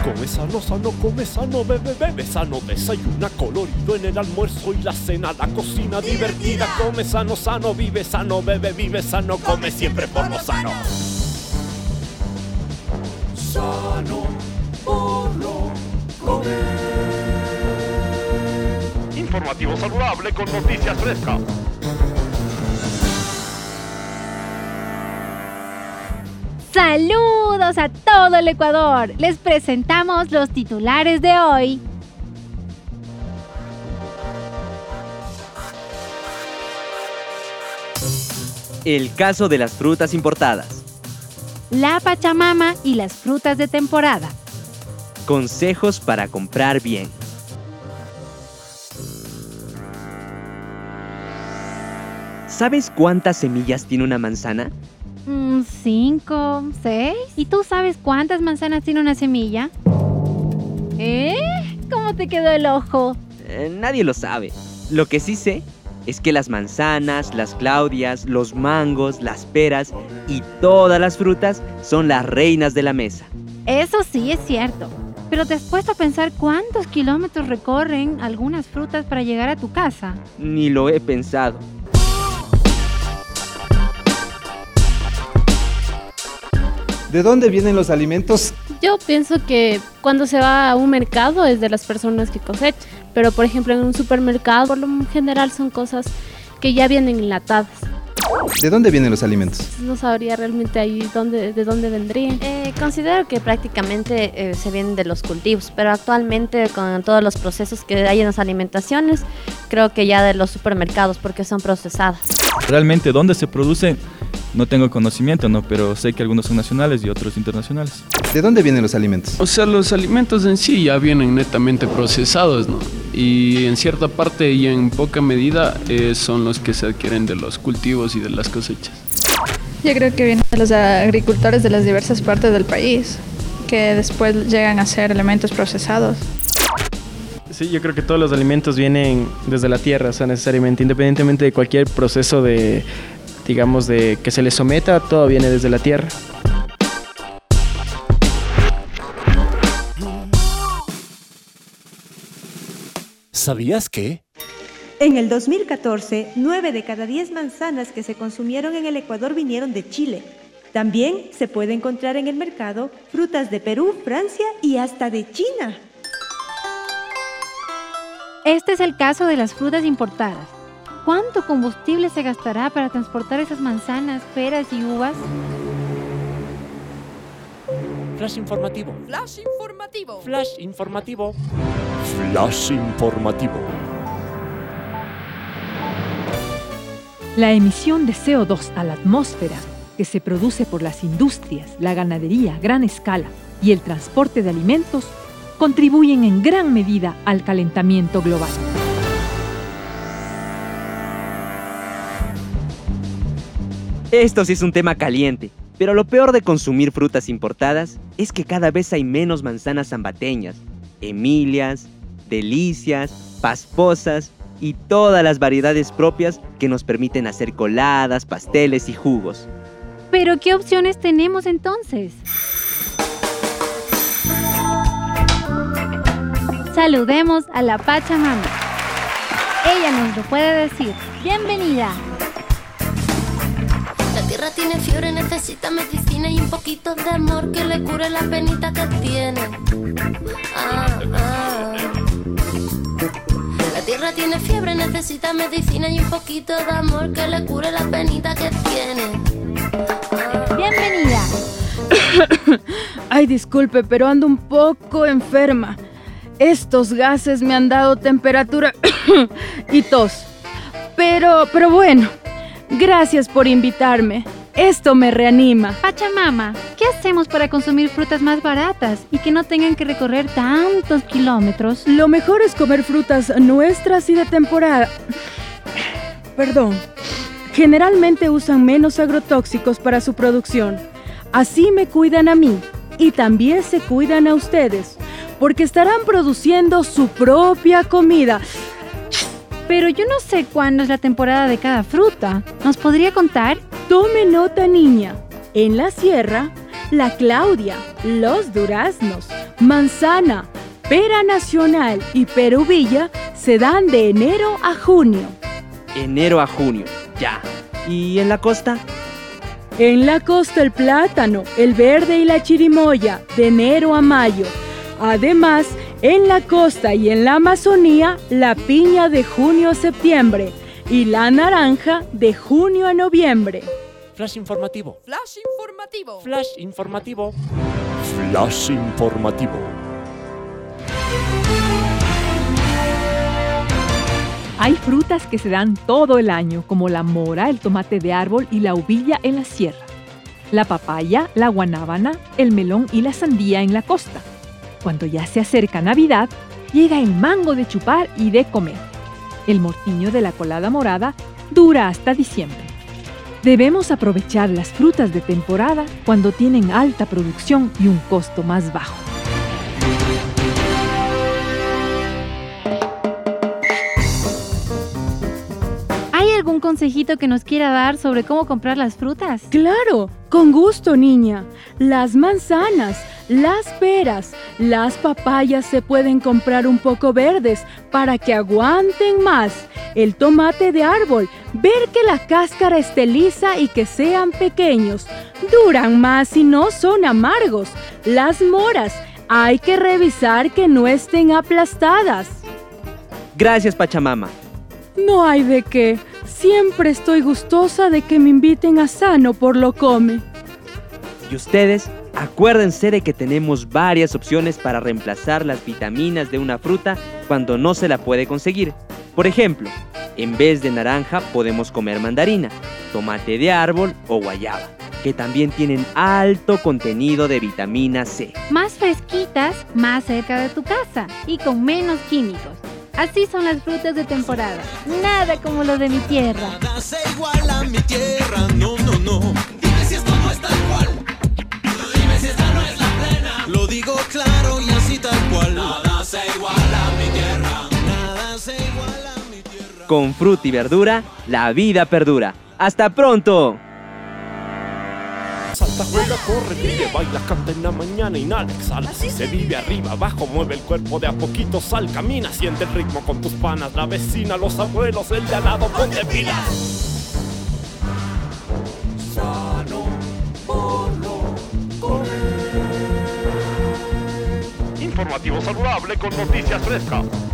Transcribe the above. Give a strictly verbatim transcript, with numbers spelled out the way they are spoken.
Come sano, sano, come sano, bebe, bebe sano. Desayuna colorido en el almuerzo y la cena. La cocina divertida. Come sano, sano, vive sano, bebe, vive sano. Come siempre por lo sano. Sano por lo comer. Informativo saludable con noticias frescas. ¡Saludos a todo el Ecuador! Les presentamos los titulares de hoy. El caso de las frutas importadas. La Pachamama y las frutas de temporada. Consejos para comprar bien. ¿Sabes cuántas semillas tiene una manzana? Mm, cinco, seis. ¿Y tú sabes cuántas manzanas tiene una semilla? ¿Eh? ¿Cómo te quedó el ojo? Eh, nadie lo sabe. Lo que sí sé es que las manzanas, las claudias, los mangos, las peras y todas las frutas son las reinas de la mesa. Eso sí es cierto. Pero ¿te has puesto a pensar cuántos kilómetros recorren algunas frutas para llegar a tu casa? Ni lo he pensado. ¿De dónde vienen los alimentos? Yo pienso que cuando se va a un mercado es de las personas que cosechan, pero por ejemplo en un supermercado por lo general son cosas que ya vienen enlatadas. ¿De dónde vienen los alimentos? No sabría realmente ahí dónde, de dónde vendrían. Eh, considero que prácticamente eh, se vienen de los cultivos, pero actualmente con todos los procesos que hay en las alimentaciones, creo que ya de los supermercados porque son procesadas. Realmente dónde se produce no tengo conocimiento, ¿no? Pero sé que algunos son nacionales y otros internacionales. ¿De dónde vienen los alimentos? O sea, los alimentos en sí ya vienen netamente procesados, ¿no? Y en cierta parte y en poca medida eh, son los que se adquieren de los cultivos y de las cosechas. Yo creo que vienen de los agricultores de las diversas partes del país, que después llegan a ser elementos procesados. Sí, yo creo que todos los alimentos vienen desde la tierra, o sea, necesariamente, independientemente de cualquier proceso de, digamos, de que se le someta, todo viene desde la tierra. ¿Sabías que? En el dos mil catorce, nueve de cada diez manzanas que se consumieron en el Ecuador vinieron de Chile. También se puede encontrar en el mercado frutas de Perú, Francia y hasta de China. Este es el caso de las frutas importadas. ¿Cuánto combustible se gastará para transportar esas manzanas, peras y uvas? Flash informativo. Flash informativo. Flash informativo. Flash informativo. La emisión de C O dos a la atmósfera, que se produce por las industrias, la ganadería a gran escala y el transporte de alimentos, contribuyen en gran medida al calentamiento global. Esto sí es un tema caliente, pero lo peor de consumir frutas importadas es que cada vez hay menos manzanas zambateñas, emilias, delicias, pasposas y todas las variedades propias que nos permiten hacer coladas, pasteles y jugos. ¿Pero qué opciones tenemos entonces? Saludemos a la Pachamama. Ella nos lo puede decir. ¡Bienvenida! La tierra tiene fiebre, necesita medicina y un poquito de amor que le cure la penita que tiene. Ah, ah. La tierra tiene fiebre, necesita medicina y un poquito de amor que le cure la penita que tiene. Ah. ¡Bienvenida! Ay, disculpe, pero ando un poco enferma. Estos gases me han dado temperatura y tos. Pero, pero bueno, gracias por invitarme. Esto me reanima. Pachamama, ¿qué hacemos para consumir frutas más baratas y que no tengan que recorrer tantos kilómetros? Lo mejor es comer frutas nuestras y de temporada. Perdón. Generalmente usan menos agrotóxicos para su producción. Así me cuidan a mí y también se cuidan a ustedes, porque estarán produciendo su propia comida. Pero yo no sé cuándo es la temporada de cada fruta. ¿Nos podría contar? Tome nota, niña. En la sierra, la claudia, los duraznos, manzana, pera nacional y peruvilla se dan de enero a junio. Enero a junio, ya. ¿Y en la costa? En la costa el plátano, el verde y la chirimoya, de enero a mayo. Además, en la costa y en la Amazonía, la piña de junio a septiembre y la naranja de junio a noviembre. Flash informativo. Flash informativo. Flash informativo. Flash informativo. Hay frutas que se dan todo el año, como la mora, el tomate de árbol y la uvilla en la sierra. La papaya, la guanábana, el melón y la sandía en la costa. Cuando ya se acerca Navidad, llega el mango de chupar y de comer. El mortiño de la colada morada dura hasta diciembre. Debemos aprovechar las frutas de temporada cuando tienen alta producción y un costo más bajo. ¿Hay algún consejito que nos quiera dar sobre cómo comprar las frutas? Claro, con gusto, niña. Las manzanas, las peras, las papayas se pueden comprar un poco verdes para que aguanten más. El tomate de árbol, ver que la cáscara esté lisa y que sean pequeños. Duran más y no son amargos. Las moras, hay que revisar que no estén aplastadas. Gracias, Pachamama. No hay de qué. Siempre estoy gustosa de que me inviten a Sano por lo Come. Y ustedes, acuérdense de que tenemos varias opciones para reemplazar las vitaminas de una fruta cuando no se la puede conseguir. Por ejemplo, en vez de naranja podemos comer mandarina, tomate de árbol o guayaba, que también tienen alto contenido de vitamina C. Más fresquitas, más cerca de tu casa y con menos químicos. Así son las frutas de temporada. Nada como lo de mi tierra. Nada se iguala a mi tierra, no, no, no. Dime si esto no es tal cual. Dime si esta no es la plena. Lo digo claro y así tal cual. Nada se iguala a mi tierra. Nada se iguala a mi tierra. Con fruta y verdura, la vida perdura. ¡Hasta pronto! Salta, juega, corre, vive, baila, canta en la mañana, inhala, exhala. Si se vive arriba, abajo, mueve el cuerpo de a poquito, sal, camina, siente el ritmo con tus panas, la vecina, los abuelos, el de al lado, ponte pilas. Sano por lo comer. Informativo saludable con noticias frescas.